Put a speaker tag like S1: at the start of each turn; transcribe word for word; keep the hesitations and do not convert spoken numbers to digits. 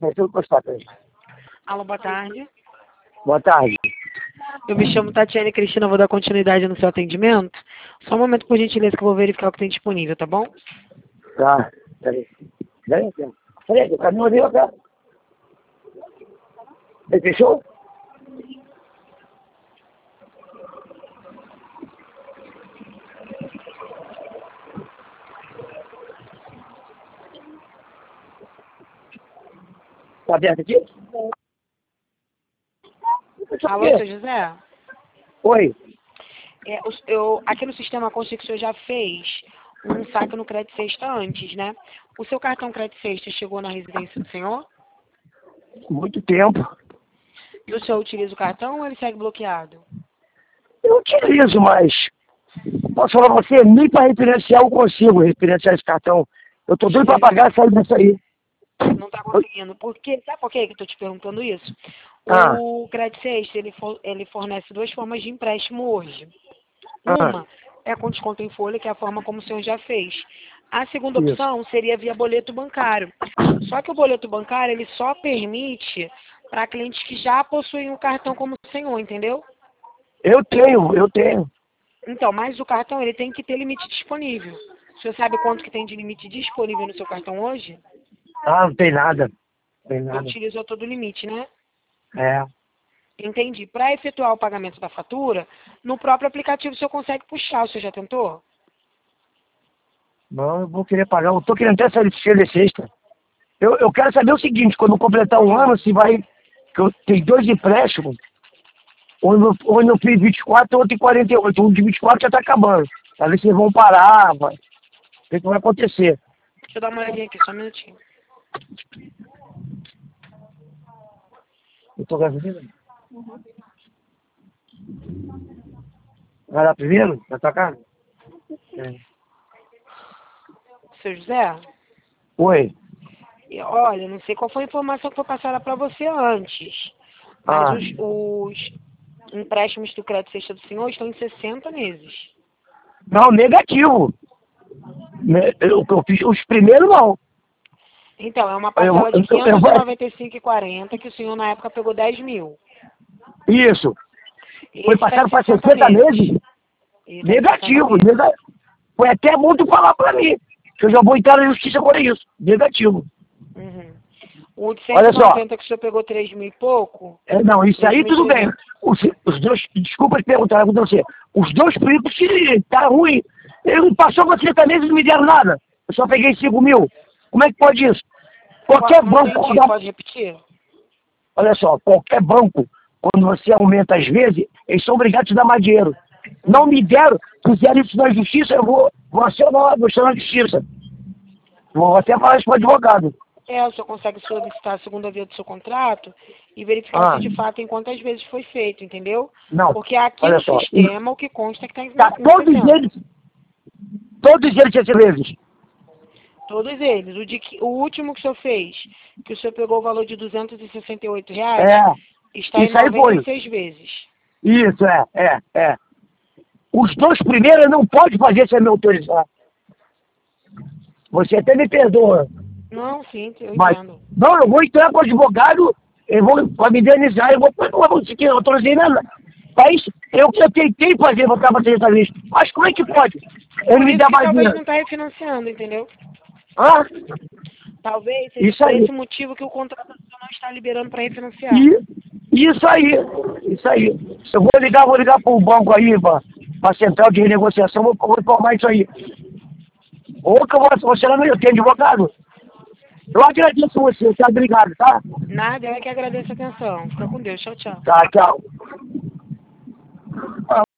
S1: Deixa eu encostar pra ele.
S2: Alô, boa tarde.
S1: Boa tarde.
S2: Eu me chamo Tatiane Cristina, vou dar continuidade no seu atendimento. Só um momento, por gentileza, que eu vou verificar o que tem disponível, tá bom?
S1: Tá, peraí. Peraí, peraí. Peraí, o caminhão ali, ó, cara. Ele fechou? Tá aberto aqui?
S2: Alô, seu José?
S1: Oi.
S2: É, o- eu, aqui no sistema consta que o senhor já fez um saque no Crédito Sexta antes, né? O seu cartão Crédito Sexta chegou na residência do senhor?
S1: Muito tempo.
S2: E o senhor utiliza o cartão ou ele segue bloqueado?
S1: Eu utilizo, mas posso falar pra você, nem para referenciar eu consigo referenciar esse cartão. Eu tô doido pra pagar e sair disso aí.
S2: Não está conseguindo. Por quê? Sabe por quê que eu estou te perguntando isso?
S1: Ah,
S2: O Crédito Sexta, ele, for- ele fornece duas formas de empréstimo hoje.
S1: ah,
S2: Uma é com desconto em folha, que é a forma como o senhor já fez. A segunda
S1: isso.
S2: opção seria via boleto bancário. Só que o boleto bancário, ele só permite para clientes que já possuem o cartão como o senhor, entendeu?
S1: Eu tenho, eu tenho.
S2: Então, mas o cartão, ele tem que ter limite disponível. O senhor sabe quanto que tem de limite disponível no seu cartão hoje?
S1: Ah, não tem nada. Não tem
S2: Não
S1: nada.
S2: utilizou todo o limite, né?
S1: É.
S2: Entendi. Para efetuar o pagamento da fatura, no próprio aplicativo o senhor consegue puxar. O senhor já tentou?
S1: Não, eu vou querer pagar. Eu tô querendo até sair de sexta. Eu, eu quero saber o seguinte, quando eu completar um
S2: Hum.
S1: ano, se vai. Que eu tenho dois empréstimos. Um no, um no vinte e quatro, outro em quarenta e oito. Um de vinte e quatro já tá acabando. Pra ver se eles vão parar, vai. O que, que vai acontecer?
S2: Deixa eu dar uma olhadinha aqui, só um minutinho.
S1: Eu tô gasolina? Vai lá primeiro? Vai tua casa? É.
S2: Seu José,
S1: Oi.
S2: e olha, não sei qual foi a informação que foi passada para você antes, mas
S1: Ah.
S2: os, os empréstimos do crédito sexta do senhor estão em sessenta meses.
S1: Não, negativo. Ne- Eu, eu fiz os primeiros não.
S2: Então, é uma
S1: Eu,
S2: parcela de
S1: eu, eu, eu
S2: quinhentos e
S1: vou.
S2: noventa e cinco reais e quarenta centavos que o senhor na época pegou dez mil.
S1: Isso. Foi
S2: Esse está em
S1: passado para
S2: sessenta
S1: sessenta
S2: meses.
S1: meses?
S2: Ele está em sessenta
S1: Negativo.
S2: meses.
S1: Nega... Foi até muito falar para mim. Que eu já vou entrar na justiça por isso. Negativo.
S2: Uhum. O de cento
S1: Olha
S2: e
S1: só.
S2: noventa que o senhor pegou três mil e pouco,
S1: É, não, isso aí tudo bem.
S2: três mil e trezentos.
S1: Os, os dois, desculpa te perguntar com você. Os dois primos que tá ruim. Ele passou com sessenta meses e não me deram nada. Eu só peguei cinco mil. Como é que pode isso? Qualquer
S2: Qual- Não
S1: banco,
S2: entendi, pode repetir?
S1: olha só, qualquer banco, quando você aumenta as vezes, eles são obrigados a te dar mais dinheiro. Não me deram, fizeram isso na justiça, eu vou, vou acionar, vou acionar na justiça. Vou até falar isso para o advogado.
S2: É, o senhor consegue solicitar a segunda via do seu contrato e verificar
S1: Ah,
S2: se de fato em quantas vezes foi feito, entendeu?
S1: não,
S2: Porque aqui
S1: olha
S2: no
S1: só.
S2: sistema o que consta é que está
S1: Tá,
S2: em, em
S1: todos
S2: sessenta.
S1: eles, todos eles sessenta vezes.
S2: Todos eles. O, de, que- o último que o senhor fez, que o senhor pegou o valor de duzentos e sessenta e oito reais,
S1: É,
S2: está em
S1: isso aí
S2: noventa
S1: foi.
S2: e seis vezes.
S1: Isso, é, é, é. Os dois primeiros não pode fazer sem me autorizar. Você até me perdoa.
S2: Não, sim, eu
S1: Mas,
S2: entendo.
S1: não, eu vou entrar com o advogado, eu vou pra me indenizar, eu vou, eu vou conseguir, eu autorizei nada. Mas eu, eu tentei fazer, voltar pra ser lista. Mas como é que pode? Ele
S2: Por
S1: me
S2: isso
S1: dá
S2: que
S1: mais
S2: talvez
S1: dinheiro.
S2: não está refinanciando, entendeu?
S1: Ah,
S2: Talvez seja
S1: isso
S2: por
S1: aí.
S2: esse motivo que o contratador não está liberando para refinanciar.
S1: E, isso aí, isso aí. Eu vou ligar, vou ligar pro banco aí, pra, pra central de renegociação, vou, vou informar isso aí. Ou que eu vou, você não eu tenho advogado. Eu agradeço você, tá? Obrigado, tá?
S2: Nada, eu é que agradeço a atenção. Fica com Deus. Tchau, tchau.
S1: Tá, tchau.